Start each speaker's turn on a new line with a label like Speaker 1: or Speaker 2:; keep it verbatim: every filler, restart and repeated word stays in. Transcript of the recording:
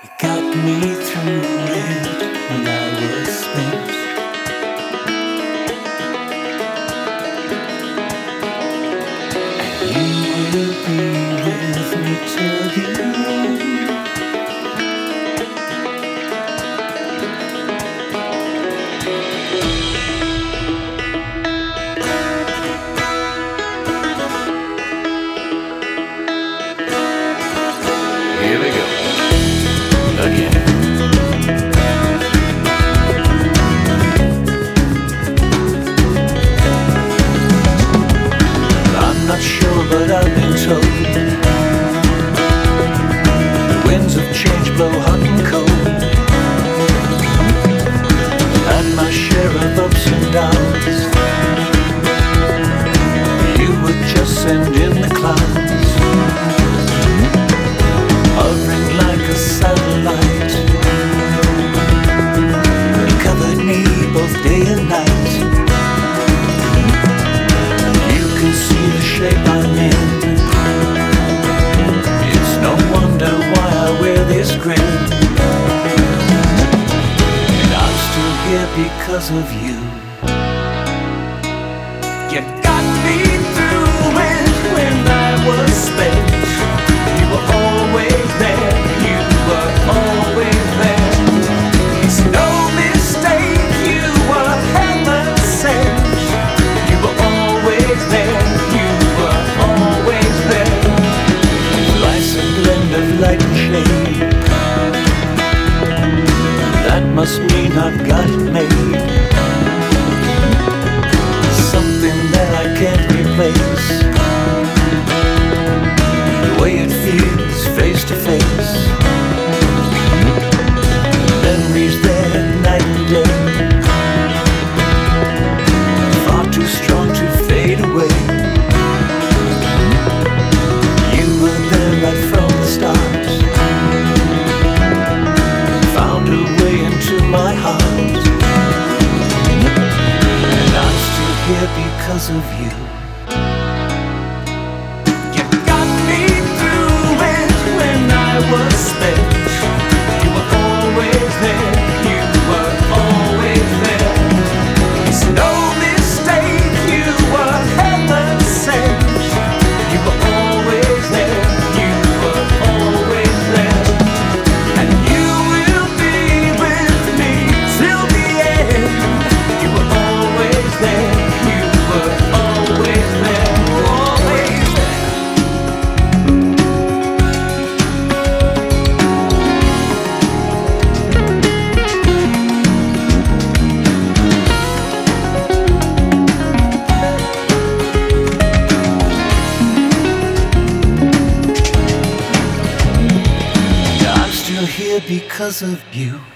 Speaker 1: You got me through it when I was spent. And you will be with me till the end.
Speaker 2: Here we go. Again.
Speaker 1: I'm not sure, but I've been told the winds of change blow hot and cold. Had my share of ups and downs. You would just send in the clouds, hovering like a satellite. You covered me both day and night. You can see the shape I'm in. It's no wonder why I wear this grin. And I'm still here because of you. You got me through it when I was spent. You were always there, you were always there. It's no mistake, you were heaven sent. You were always there, you were always there. Life's a blend of light and shade. That must mean I've got it made. Something that I can't replace. The way it feels face to face. Memories there night and day. Far too strong to fade away. You were there right from the start. Found a way into my heart. And I'm still here because of you. You got me through it when I was spent. You were always there, you were always there. It's no mistake, you were heaven sent. You were always there, you were always there. And you will be with me till the end. You were always there, you were always there, always there. I'm still here because of you.